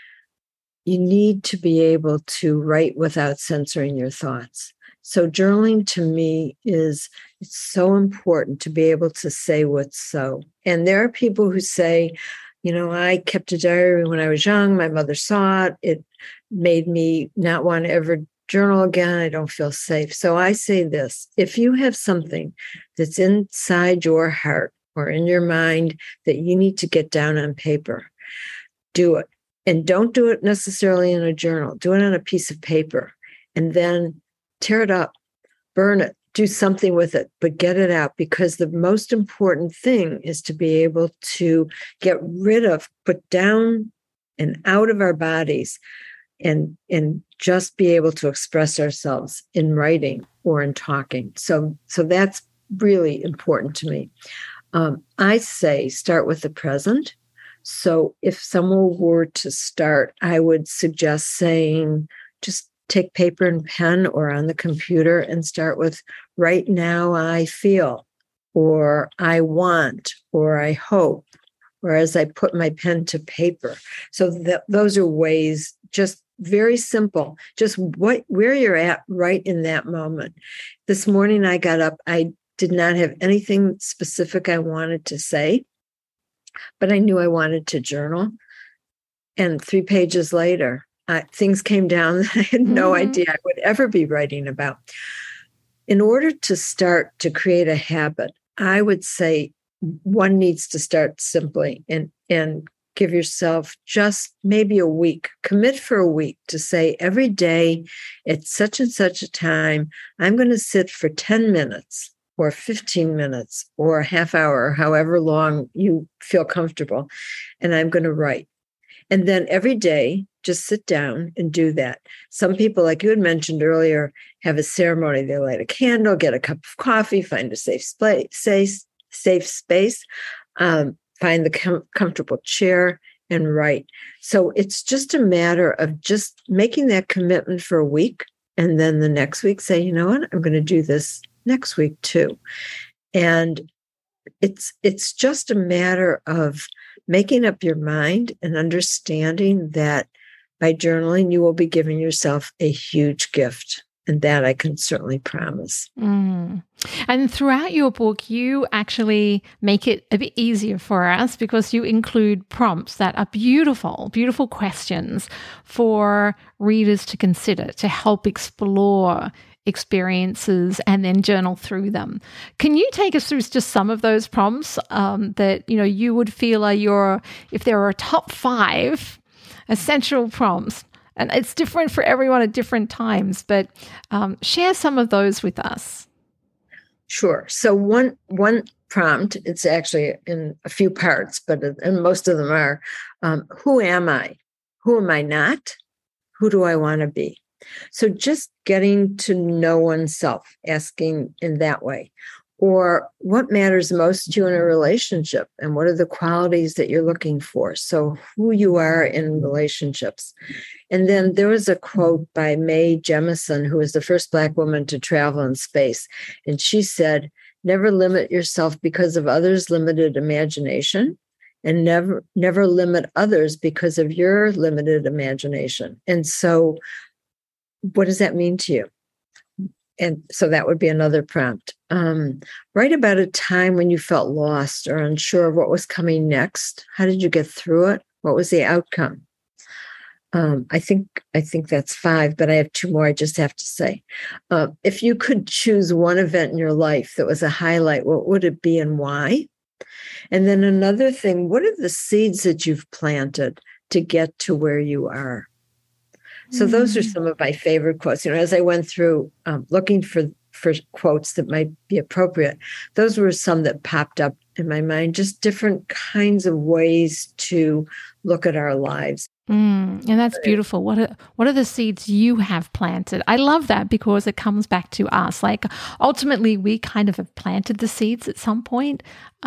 you need to be able to write without censoring your thoughts. So journaling to me it's so important to be able to say what's so. And there are people who say, I kept a diary when I was young. My mother saw it. It made me not want to ever journal again. I don't feel safe. So I say this: if you have something that's inside your heart or in your mind that you need to get down on paper, do it. And don't do it necessarily in a journal. Do it on a piece of paper and then tear it up, burn it, do something with it, but get it out, because the most important thing is to be able to get rid of, put down and out of our bodies, and just be able to express ourselves in writing or in talking. So that's really important to me. I say start with the present. So if someone were to start, I would suggest saying, just take paper and pen or on the computer and start with, right now I feel, or I want, or I hope, or as I put my pen to paper. So those are ways, just very simple, just where you're at right in that moment. This morning I got up, I did not have anything specific I wanted to say, but I knew I wanted to journal. And 3 pages later, things came down that I had no idea I would ever be writing about. In order to start to create a habit, I would say one needs to start simply and give yourself just maybe a week, commit for a week to say every day at such and such a time, I'm going to sit for 10 minutes or 15 minutes or a half hour, however long you feel comfortable, and I'm going to write. And then every day, just sit down and do that. Some people, like you had mentioned earlier, have a ceremony. They light a candle, get a cup of coffee, find a safe space, find the comfortable chair and write. So it's just a matter of just making that commitment for a week. And then the next week say, you know what, I'm going to do this next week too. And it's just a matter of making up your mind and understanding that by journaling, you will be giving yourself a huge gift. And that I can certainly promise. And throughout your book, you actually make it a bit easier for us because you include prompts that are beautiful, beautiful questions for readers to consider, to help explore experiences and then journal through them. Can you take us through just some of those prompts that you would feel are if there are a top 5 essential prompts? And it's different for everyone at different times, but share some of those with us. Sure. So one prompt, it's actually in a few parts, and most of them are, who am I? Who am I not? Who do I want to be? So just getting to know oneself, asking in that way. Or what matters most to you in a relationship, and what are the qualities that you're looking for? So who you are in relationships. And then there was a quote by Mae Jemison, who was the first Black woman to travel in space. And she said, never limit yourself because of others' limited imagination, and never limit others because of your limited imagination. And so what does that mean to you? And so that would be another prompt. Write about a time when you felt lost or unsure of what was coming next. How did you get through it? What was the outcome? I think that's 5, but I have 2 more I just have to say. If you could choose one event in your life that was a highlight, what would it be and why? And then another thing, what are the seeds that you've planted to get to where you are? So those are some of my favorite quotes. As I went through looking for quotes that might be appropriate, those were some that popped up in my mind, just different kinds of ways to look at our lives. And that's beautiful. What are the seeds you have planted? I love that because it comes back to us. Like ultimately, we kind of have planted the seeds at some point.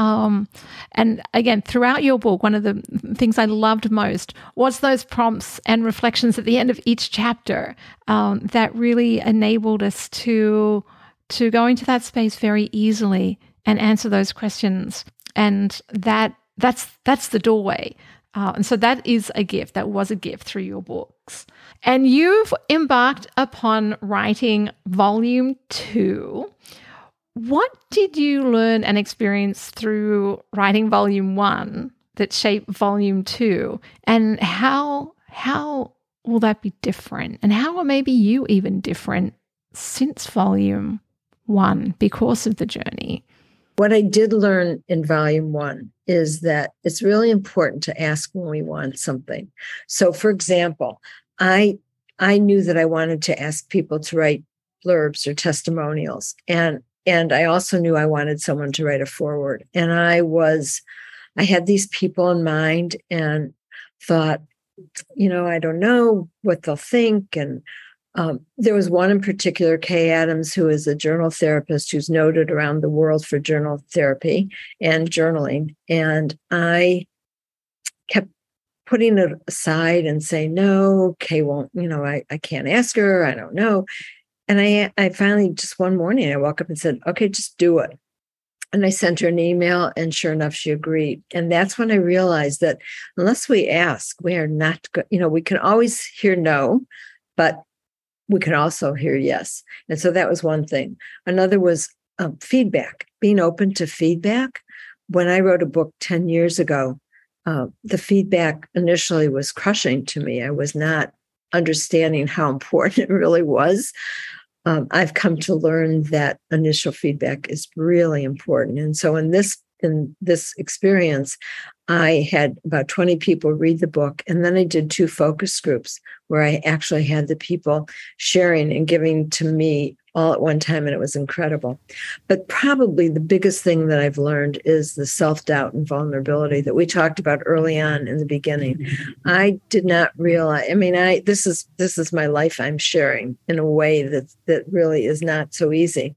And again, throughout your book, one of the things I loved most was those prompts and reflections at the end of each chapter that really enabled us to go into that space very easily and answer those questions. And that's the doorway. And so that is a gift. That was a gift through your books. And you've embarked upon writing volume 2. What did you learn and experience through writing volume 1 that shaped volume 2? And how will that be different? And how are maybe you even different since volume 1 because of the journey? What I did learn in volume 1 is that it's really important to ask when we want something. So, for example, I knew that I wanted to ask people to write blurbs or testimonials, and I also knew I wanted someone to write a foreword. And I had these people in mind and thought, I don't know what they'll think. And there was one in particular, Kay Adams, who is a journal therapist who's noted around the world for journal therapy and journaling. And I kept putting it aside and saying, no, Kay won't, I can't ask her. I don't know. And I finally, just one morning, I woke up and said, okay, just do it. And I sent her an email, and sure enough, she agreed. And that's when I realized that unless we ask, we are not good. We can always hear no, but we can also hear yes. And so that was one thing. Another was feedback, being open to feedback. When I wrote a book 10 years ago, the feedback initially was crushing to me. I was not understanding how important it really was. I've come to learn that initial feedback is really important. And so in this experience, I had about 20 people read the book, and then I did 2 focus groups where I actually had the people sharing and giving to me all at one time, and it was incredible. But probably the biggest thing that I've learned is the self-doubt and vulnerability that we talked about early on in the beginning. I did not realize, this is my life I'm sharing in a way that really is not so easy.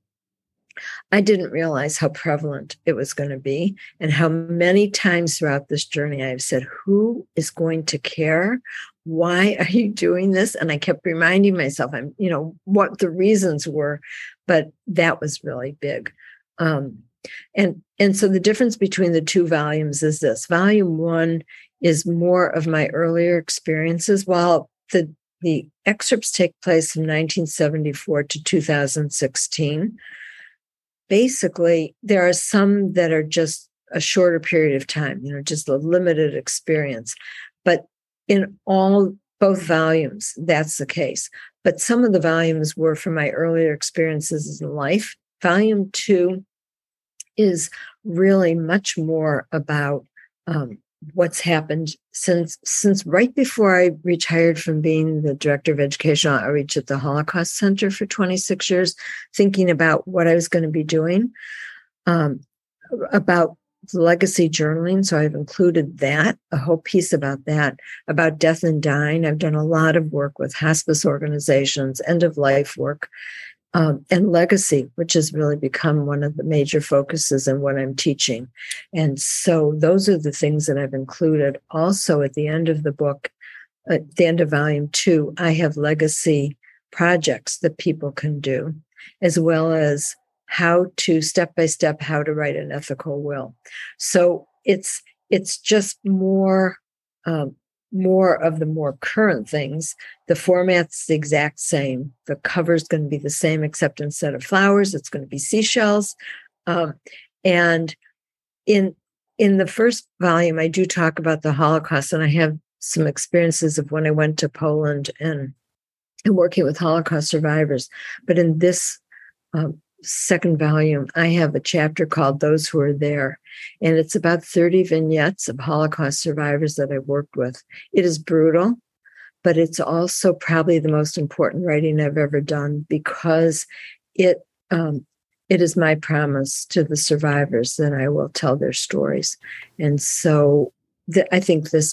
I didn't realize how prevalent it was going to be and how many times throughout this journey I've said, who is going to care? Why are you doing this? And I kept reminding myself, what the reasons were, but that was really big. And so the difference between the 2 volumes is this. Volume 1 is more of my earlier experiences, while the excerpts take place from 1974 to 2016. Basically, there are some that are just a shorter period of time, just a limited experience. But in both volumes, that's the case. But some of the volumes were from my earlier experiences in life. Volume 2 is really much more about what's happened since right before I retired from being the director of educational outreach at the Holocaust Center for 26 years, thinking about what I was going to be doing, about legacy journaling. So I've included that, a whole piece about that, about death and dying. I've done a lot of work with hospice organizations, end of life work, and legacy, which has really become one of the major focuses in what I'm teaching. And so those are the things that I've included. Also, at the end of the book, at the end of volume 2, I have legacy projects that people can do, as well as how to step by step, how to write an ethical will. So it's just more of the more current things. The format's the exact same. The cover's going to be the same, except instead of flowers, it's going to be seashells. And in the first volume, I do talk about the Holocaust, and I have some experiences of when I went to Poland and working with Holocaust survivors. But in this second volume, I have a chapter called Those Who Are There, and it's about 30 vignettes of Holocaust survivors that I've worked with. It is brutal, but it's also probably the most important writing I've ever done, because it is my promise to the survivors that I will tell their stories. And so I think this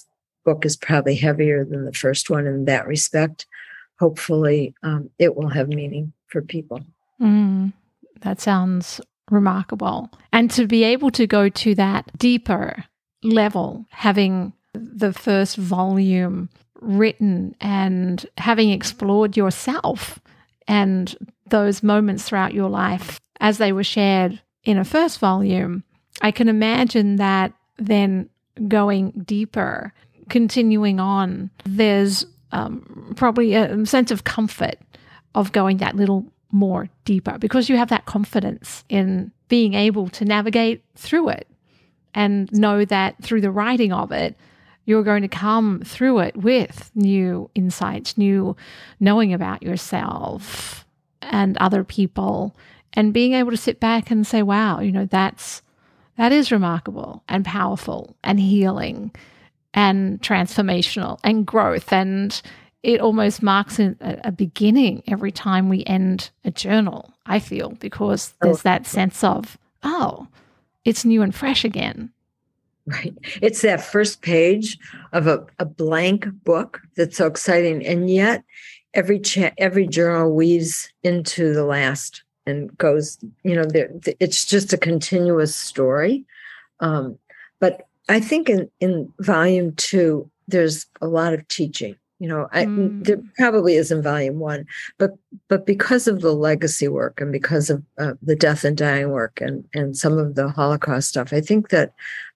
book is probably heavier than the first one in that respect. Hopefully, it will have meaning for people. That sounds remarkable. And to be able to go to that deeper level, having the first volume written and having explored yourself and those moments throughout your life as they were shared in a first volume, I can imagine that then going deeper, continuing on, there's probably a sense of comfort of going that little more deeper because you have that confidence in being able to navigate through it and know that through the writing of it, you're going to come through it with new insights, new knowing about yourself and other people, and being able to sit back and say, wow, that is remarkable and powerful and healing and transformational and growth. And it almost marks a beginning every time we end a journal, I feel, because there's that sense of, oh, it's new and fresh again. Right. It's that first page of a blank book that's so exciting. And yet every journal weaves into the last and goes, it's just a continuous story. But I think in volume 2, there's a lot of teaching. There probably is in volume 1, but because of the legacy work and because of the death and dying work and some of the Holocaust stuff, I think that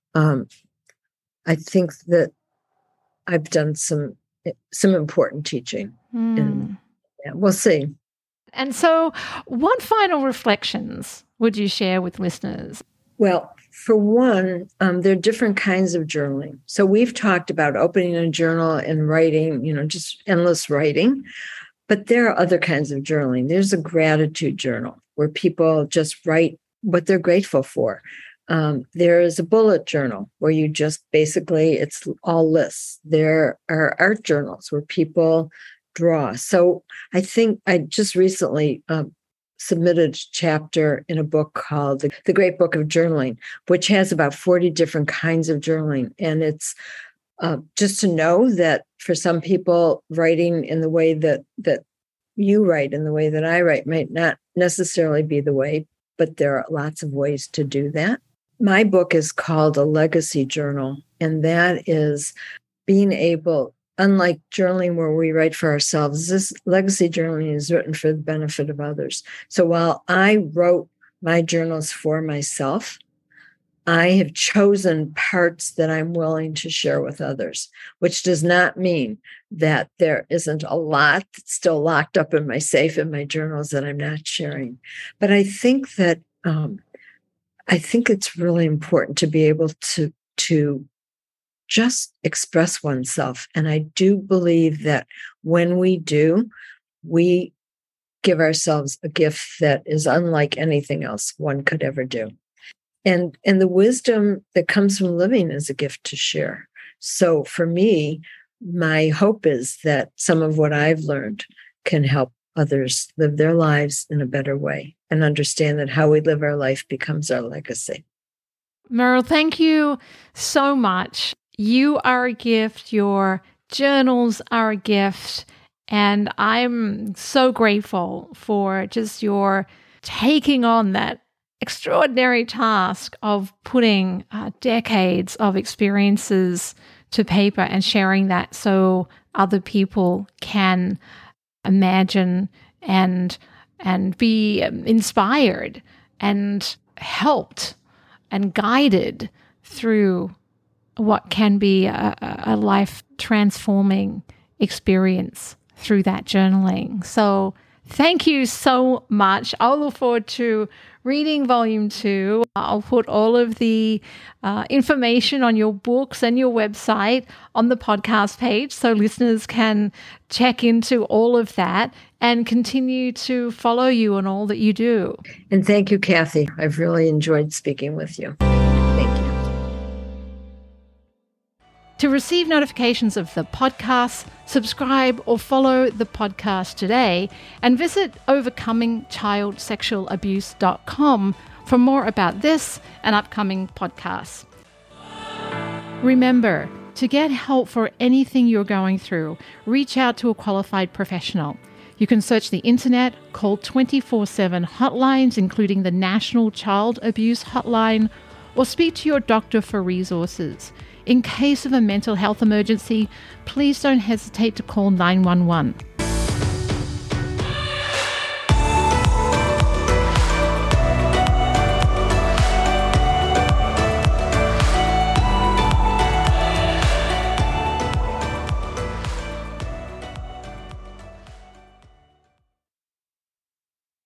I've done some important teaching. And we'll see. And so, what final reflections would you share with listeners? Well, for one, there are different kinds of journaling. So we've talked about opening a journal and writing, just endless writing. But there are other kinds of journaling. There's a gratitude journal where people just write what they're grateful for. There is a bullet journal where you just basically, it's all lists. There are art journals where people draw. So I think I just recently submitted a chapter in a book called The Great Book of Journaling, which has about 40 different kinds of journaling. And it's just to know that for some people, writing in the way that you write and the way that I write might not necessarily be the way, but there are lots of ways to do that. My book is called A Legacy Journal, and that is being able, unlike journaling where we write for ourselves, this legacy journaling is written for the benefit of others. So while I wrote my journals for myself, I have chosen parts that I'm willing to share with others, which does not mean that there isn't a lot that's still locked up in my safe in my journals that I'm not sharing. But I think that I think it's really important to be able to just express oneself. And I do believe that when we do, we give ourselves a gift that is unlike anything else one could ever do. And the wisdom that comes from living is a gift to share. So for me, my hope is that some of what I've learned can help others live their lives in a better way and understand that how we live our life becomes our legacy. Meryl, thank you so much. You are a gift. Your journals are a gift. And I'm so grateful for just your taking on that extraordinary task of putting decades of experiences to paper and sharing that so other people can imagine and be inspired and helped and guided through what can be a life-transforming experience through that journaling. So thank you so much. I'll look forward to reading volume 2. I'll put all of the information on your books and your website on the podcast page so listeners can check into all of that and continue to follow you on all that you do. And thank you, Kathy. I've really enjoyed speaking with you. Thank you. To receive notifications of the podcast, subscribe or follow the podcast today and visit overcomingchildsexualabuse.com for more about this and upcoming podcasts. Remember To get help for anything you're going through, reach out to a qualified professional. You can search the internet, call 24/7 hotlines, including the National Child Abuse Hotline, or speak to your doctor for resources. In case of a mental health emergency, please don't hesitate to call 911.